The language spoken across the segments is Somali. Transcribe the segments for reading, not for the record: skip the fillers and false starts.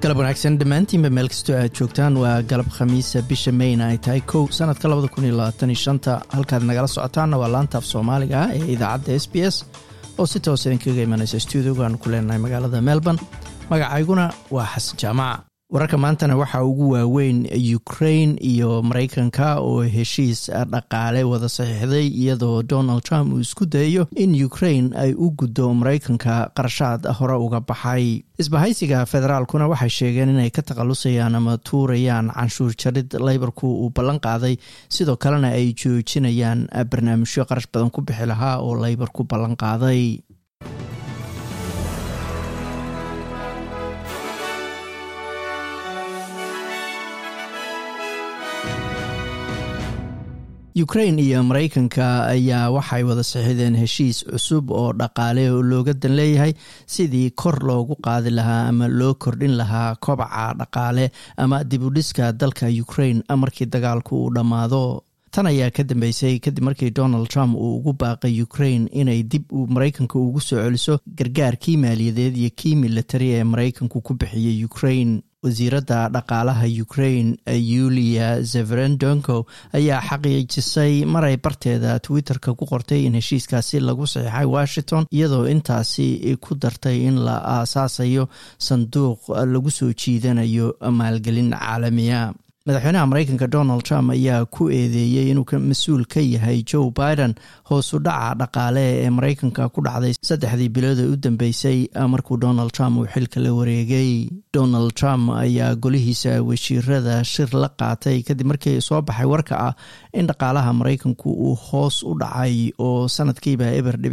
galab wanaagsan dhammaantiinba meel kastoo aad joogtaan waa galab khamiisa bisha mayna ay tahay 1 sanadka 2025 halkaad nagala socotaanna waa laanta af soomaaliga ee idaacadda SBS oo si toos idinkaga imanaysa stuudiogaan ku leenahay magaalada Melbourne. magacayguna waa xasan jaamac. wararka maantana waxaa ugu waaweyn Ukraine iyo Mareykanka oo heshiis dhaqaale wada saxiixday iyadoo Donald Trump uu isku dayo in Ukraine ay u guddo Mareykanka qarashaad hore uga baxay. isbahaysiga federaalkuna waxay sheegeen inay ka takhalusayaan ama tuurayaan canshuur jarid Labourku uu ballan qaaday, sidoo kalena ay joojinayaan barnaamijyo qarash badan ku bixi lahaa oo Labourku ballan qaaday. Ukraine iyo Mareykanka ayaa waxay wada saxiixdeen heshiis cusub oo dhaqaale oo looga dan leeyahay sidii kor loogu qaadi lahaa ama loo kordhin lahaa kobaca dhaqaale ama dib u dhiska dalka Ukraine markii dagaalku uu dhamaado. tan ayaa ka dambeysay kadib markii Donald Trump uu ugu baaqay Ukraine inay dib u Mareykanka ugu soo celiso gargaarkii maaliyadeed iyo kii military ee Mareykanku ku bixiyay Ukraine. wasiiradda dhaqaalaha Ukraine Yulia Zverendonko ayaa xaqiijisay maray barteeda Twitterka ku qortay in heshiiskaasi lagu saxiixay Washington, iyadoo intaasi ku dartay in la aasaasayo sanduuq lagu soo jiidanayo maalgelin caalamiya. madaxweynaha Mareykanka Donald Trump ayaa ku eedeeyay inuu mas'uul ka yahay Joe Biden hoos u dhaca dhaqaale ee Mareykanka ku dhacday 3 bilood u dambeysay markuu Donald Trump uu xilka la wareegay. Donald Trump ayaa golihiisa wasiirada shir la qaatay kadib markii soo baxay warka ah in dhaqaalaha Mareykanku uu hoos u dhacay oo sanadkiiba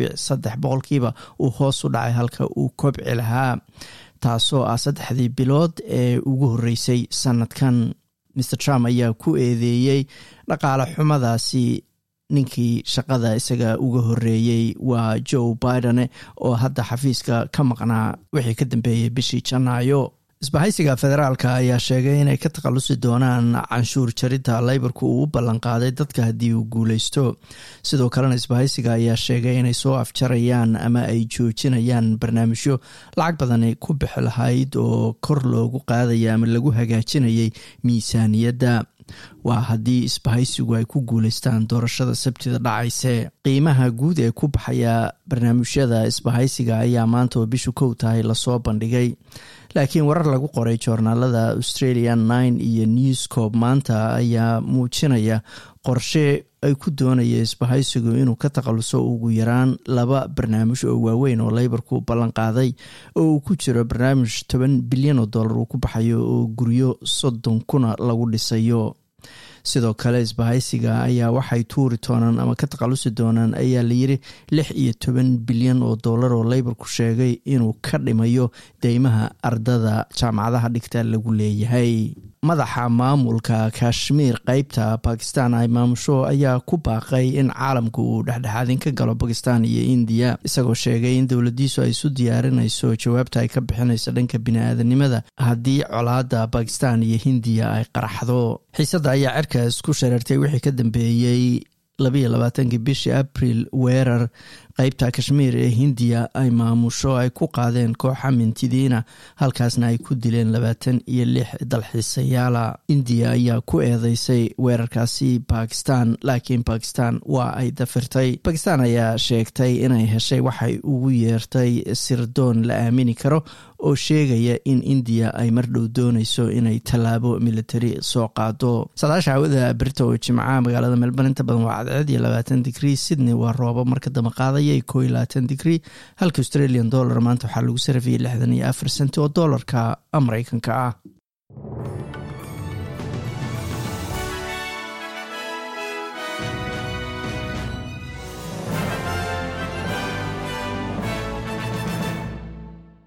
0.3% uu hoos u dhacay halka uu kobci lahaa, taasoo ah 3 bilood ee ugu horeysay sanadkan. Mr. Trump ayaa ku eedeeyay dhaqaale xumadaasi ninkii shaqada isaga uga horeeyay waa Joe Biden oo hadda xafiiska ka maqnaa wixii ka dambeeyay bishii Janaayo. isbahaysiga federaalka ayaa sheegay inay ka takhalusi doonaan canshuur jaridda Labourku uu u ballan qaaday dadka haddii uu guuleysto. sidoo kalena isbahaysiga ayaa sheegay inay soo afjarayaan ama ay joojinayaan barnaamijyo lacag badan ku bixi lahayd oo kor loogu qaadaya ama lagu hagaajinayay miisaaniyadda. waa haddii isbahaysigu ay ku guuleystaan doorashada Sabtida dhacayse. qiimaha guud ee ku baxaya barnaamijyada isbahaysiga ayaa maanta oo bishu 1 tahay lasoo bandhigay, laakiin warar lagu qoray joornaalada Australian 9 iyo News Corp maanta ayaa muujinaya qorshe ay ku doonaya isbahaysigu inuu ka takhaluso ugu yaraan 2 barnaamij oo waaweyn oo Labourku ballan qaaday, oo uu ku jiro barnaamij $10 bilyan uu ku baxayo oo guryo 30,000 lagu dhisayo. sidoo kale isbahaysiga ayaa waxay tuuri doonaan ama ka takhalusi doonaan ayaa la yiri $16 bilyan oo Labourku sheegay inuu ka dhimayo deymaha ardada jaamacadaha dhigta lagu leeyahay. madaxa maamulka Kashmir qaybta Pakistan ay maamusho ayaa ku baaqay in caalamku uu dhexdhexaadin ka galo Pakistan iyo India, isagoo sheegay in dowladdiisu ay isu diyaarinayso jawaabta ay ka bixinayso dhanka bini'aadanimada haddii colaadda Pakistan iyo Hindiya ay qaraxdo. xiisadda ayaa cirka isku shareertay wixii ka dambeeyay 22 bishii April weerar qaybta Kashmir ee Hindiya ay maamusho ay ku qaadeen kooxa mintidiina, halkaasna ay ku dileen 26 dalxiisayaala. India ayaa ku eedeysay weerarkaasi Pakistan, laakiin Pakistan waa ay dafirtay. Pakistan ayaa sheegtay inay heshay waxay ugu yeertay sirdoon la aamini karo oo sheegaya in India ay mardhow doonayso inay tallaabo military soo qaado. saadaasha hawada Brito oo Jimcaha magaalada Melbourne inta badan waa cadceed iyo 20 degree, Sydney waa roobo marka dambe qaadaya 21 degree, halka Australian dollar maanta waxaa lagu sarifiyay 64 senti oo doolarka Mareykanka ah.